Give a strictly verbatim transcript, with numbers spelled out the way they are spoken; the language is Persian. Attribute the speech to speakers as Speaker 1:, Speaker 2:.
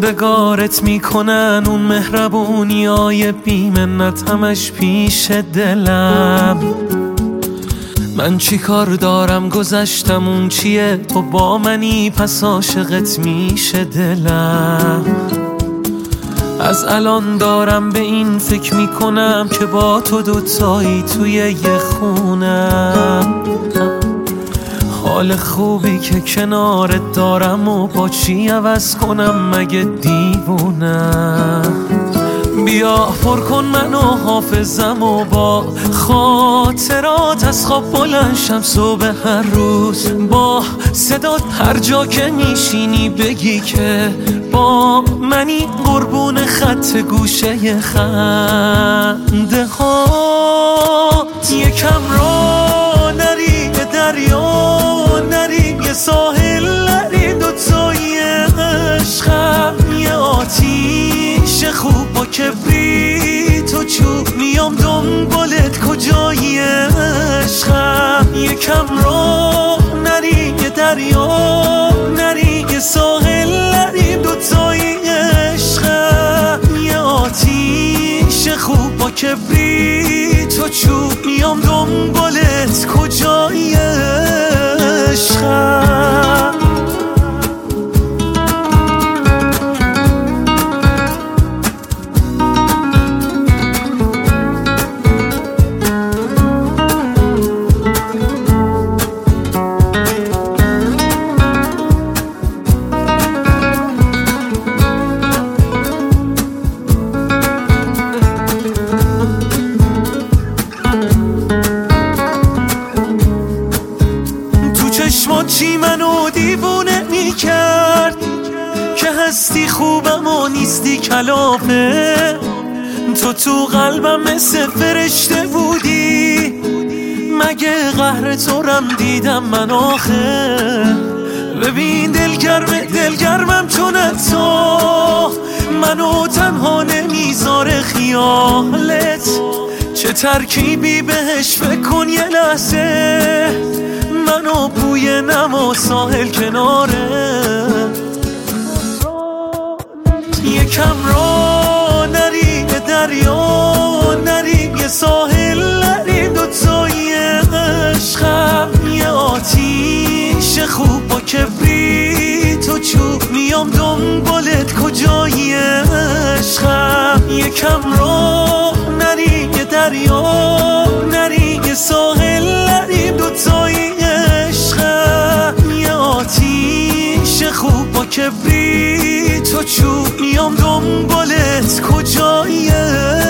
Speaker 1: موندگارت میکنن اون مهربونی های بیمنت همش پیش دلم. من چی کار دارم گذشتم اون چیه، تو با منی پس عاشقت میشه دلم. از الان دارم به این فکر میکنم که با تو دوتایی توی یه خونم. حال خوبی که کنارت دارم و با چی عوض کنم مگه دیوونم. بیا پر کن منو حافظم و با خاطرات از خواب بلند شم صبح هر روز. با صدات هر جا که میشینی بگی که با منی، قربون خط گوشه خنده هات. یکم را نری به دریا نری، یه ساحل نری، دوتایی عشقم یه آتیش خوب با کبریت و چوب. میام دنبالت کجایی عشقم. یکم را نری یه دریا نری، یه ساحل نری، دوتایی عشقم یه آتیش خوب با کبریت و چوب. میام دنبالت کجایی عشقم. چی منو دیوونه میکرد که هستی خوبم و نیستی کلافه. تو تو قلبم مثل فرشته بودی، مگه قهر تو رم دیدم من آخه. ببین دلگرم دلگرمم چون تو منو تنها نمیذاره خیالت. چه ترکیبی بهش فکر کن یه لحظه، منو بوی نم و ساحل کناره. یکم را نری به دریا نری، یه ساحل نری، دوتایی عشقم یه آتیش خوب با کبریت و چوب. میام دنبالت کجایی عشقم. یکم را نری یه دریا نری، یه ساحل نری، دوتایی آتیش خوب با کبریت و چوب. میام دنبالت کجایی